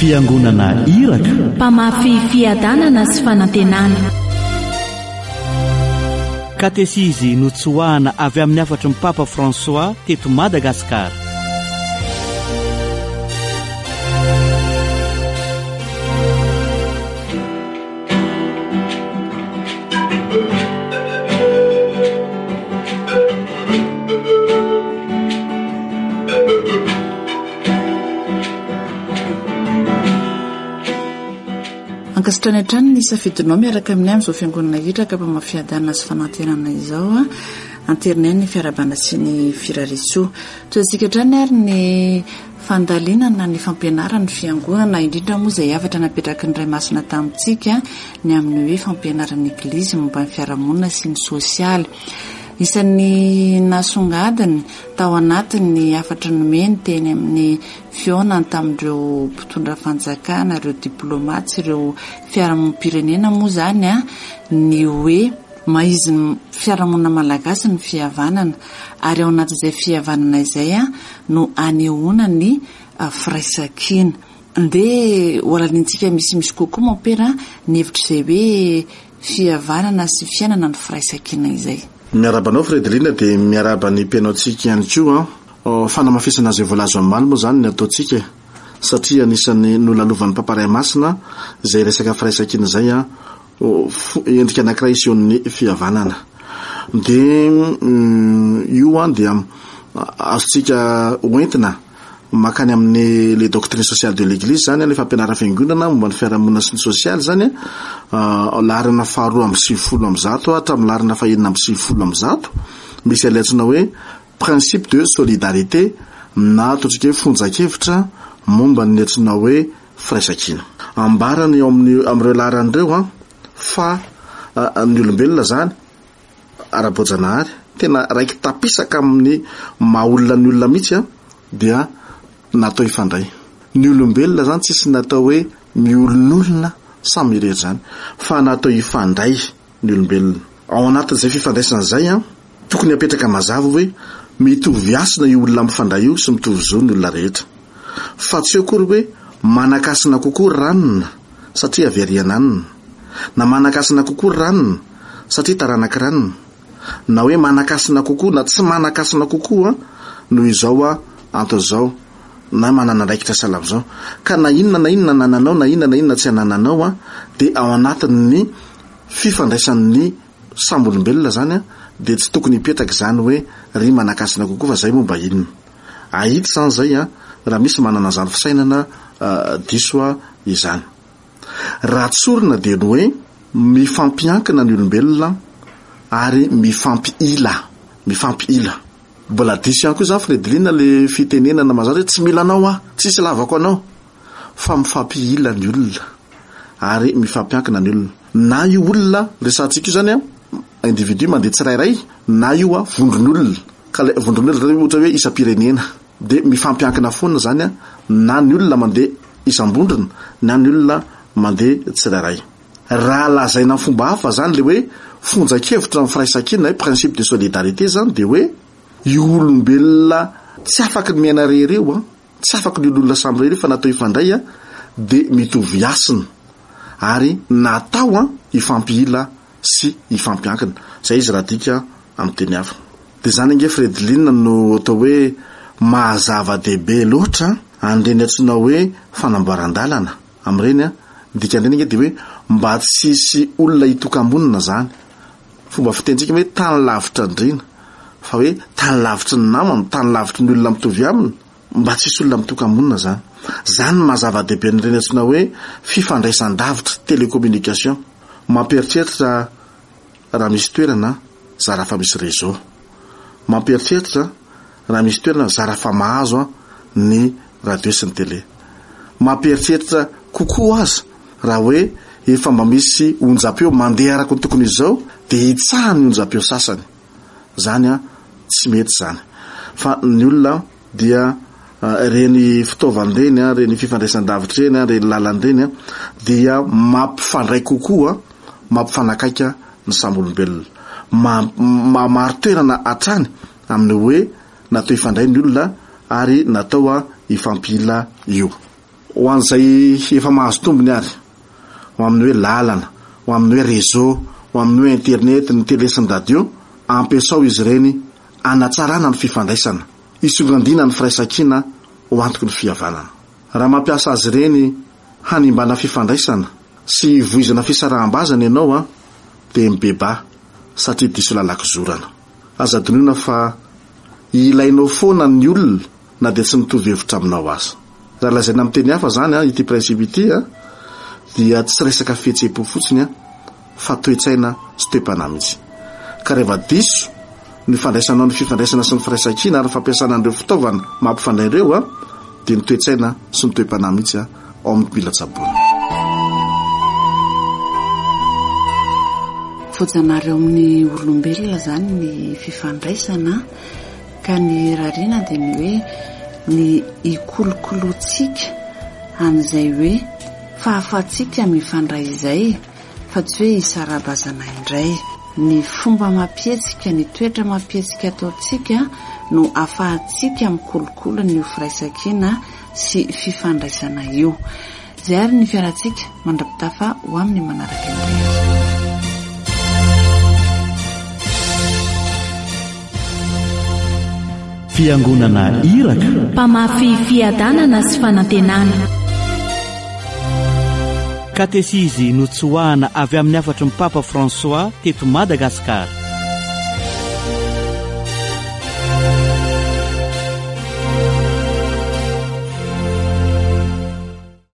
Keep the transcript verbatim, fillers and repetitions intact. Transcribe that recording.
fiangonana iraka, mpamafy fiadanana sy fanantenana. Katesizy notsoahana avy amin'ny afatry ny Papa François teto Madagasikara. Ankasitrany hatrany ny safidinao miaraka amin'ny amin'izao fiangonana hitraka mpamafiadanana sy fanantenana izao a anterinay ny fiarabana sy ny firaritsoa. Toantsika hatrany ary ny fandalinana ny fampianarana fiangonana indrindra moa izay avatra napetraky ny Ray Masina tamintsika ny amin'ny hoe fampianaran'ny Eglizy momba ny fiarahamonina sy ny sosialy. Isan'ny nasongadiny tao anatiny afatra nomeny teny amin'ny fionany tamin'ireo mpitondra fanjakana, ireo diplomaty sy ireo fiarahamonim-pirenena moa zany a ny hoe maizy fiarahamonina malagasy ny fihavanana, ary ao anatin'izay fihavanana izay a no anehoana ny firaisan-kina. Nde oalanintsika misimisy kokoa mampera ny hevitra izay hoe fihavanana sy fiainana ny firaisan-kina izay. Miarabanao Fredrina dia miaraba ny mpianaotsika ihany koa fanamafisana azy voalazo ambany moa zany ny ataotsika satria anisan'ny nolalovan'ny Papa Ray Masina izay resaka firaisan-kina izay a endrika anankiray isehoan'ny fihavanana. Dia io a dia azontsika hoentina makany amin'ny le doctrine sociale de l'Église zany a le fampianarana fiangonana momba ny fiarahamonina sy ny sosialy zany a larina faharoa amby sivifolo amby zato hatramin'ny larina fahenina amby sivifolo amby zato misy alaitsona hoe principe de solidarité na ataontsika hoe fonjakevitra momba ny antsona hoe firaisan-kina. Ambarany ao amin'ny amin'ireo laran'ireo a fa ny olombelona zany ara-boajanahary tena raiky tapisaka amin'ny mahaolona ny olona mihitsy a dia natao ifandray. Ny olombelona zany tsisy natao hoe miolon'olona samy irery zany fa natao ifandray ny olombelona. Ao anatin'izay fifandraisana izay a tokony apetraka mazava hoe mitovy asina io olona mifandray io sy mitovy zo ny olona rehetra, fa tsy akory hoe manakasina kokoa ranona satria averiananina, na manakasina kokoa ranona satria taranaka ranona, na hoe manakasina kokoa na tsy manakasina kokoa noho izao a anto zao na manana raikitra salavo zao ka na inona na inona nananao na inona na inona tsy anananao a dia ao anatin'ny fifandraisan'ny samby olombelona zany a dia tsy tokony hipetraka izany hoe ry manakasina kokoa fa zay momba inona ahity zany zay a raha misy manana zany fisainana diso a izany. Raha tsorina dia ny hoe mifampiankina ny olombelona ary mifampiila mifampiila mbola diso ihany koa zany Fredrina le fitenenana mazary hoe tsy mila anao a tsisy lavako anao fa mifampiila ny olona ary mifampiankina ny olona. Na io olona resantsika io zany a individu mandeha tsirairay na io a vondron'olona ka le vondron'olona ohatra hoe isam-pirenena dia mifampiankina foana zany a na ny olona mandeha isam-bondrona na ny olona mandeha tsirairay. Raha lazaina amin'ny fomba hafa zany le hoe fonjakevitra amin'ny firaisan-kina hoe principe de solidarité zany dia hoe io olombelona tsy afaka ny miaina rehereo a tsy afaka ny olona samy rehereo fa natao ifandray a dia mitovy asina ary natao a ifampiila sy ifampiankina. Zay izy raha dika amin'ny teny hafa. Dia zany ange Fredrina no atao hoe mahazava-dehibe loatra an'ireny antsoina hoe fanamboaran-dalana amin'ireny a dikan'ireny ange dia hoe mba tsisy olona hitoka-monina zany. Fomba fitentsika hoe tany lavitra andrina fa hoe tany lavitry ny namany, tany lavitry ny olona mitovy aminy, mba tsisy olona mitoka-monina zany. Zany mazava-dehibe n'ireny antsoina hoe fifandraisan-davitra télécommunication. Mampieritreritra raha misy toerana zara fa misy réseau, mampieritreritra raha misy toerana zara fa mahazo a ny radio sy ny télé, mampieritreritra kokoa aza raha hoe efa mba misy onjam-peo mandeha araka ny tokony izao dia hitsahany onjam-peo sasany. Zany a tsy mety zany fa ny olona dia reny fitaovan-dreny a reny fifandraisan-davitra reny a reny lalan-dreny a dia mampifandray kokoa mampifanakaika ny samby olombelona, mamaro toerana hatrany amin'ny hoe natao ifandray ny olona ary natao a ifampiila io. ho an'izay efa mahazo tombony ary ho amin'ny hoe lalana, ho amin'ny hoe réseau, ho amin'ny hoe internet, ny télé sy ny radio, ampiasao izy ireny anatsarana ny fifandraisana, isongandina ny firaisan-kina ho antoky ny fihavanana. Raha mampiasa azy ireny hanimbana fifandraisana sy voizana fisaraham-bazana ianao a dia mibeba satria diso lalakizorana. Aza dinoina fa ilainao foana ny olona na dia tsy mitovy hevitra aminao azy. Raha lazaina amin'ny teny hafa zany a ity principe ity a dia tsy resaka fihetseham-po fotsiny a fa toe-tsaina sy toe-panahy mihitsy. Ka rehefa diso ny fandraisanao ny fifandraisana sy ny firaisan-kina ary fampiasana an'ireo fitaovana mampifandray ireo a dia ny toe-tsaina sy ny toe-panahy mihitsy a ao amin'ny mpilatsaboana. Vojanareo amin'ny olombelona zany ny fifandraisana, ka ny rarina dia ny hoe ny ikolokolotsika an'izay hoe fahafatsika mifandray izay fa tsy hoe isara-bazana indray. Ny fomba mampihetsika, ny toetra mampihetsika ataotsika no afahantsika mikolokolo ny firaisan-kina sy fifandraisana io. Izay ary ny fiarantsika mandrapitafa ho amin'ny manaraka indray. Fiangonana Iraka, mpamafy fiadanana sy fanantenana. Katesizy notsoahana avy amin'ny afatry ny Papa François teto Madagasikara.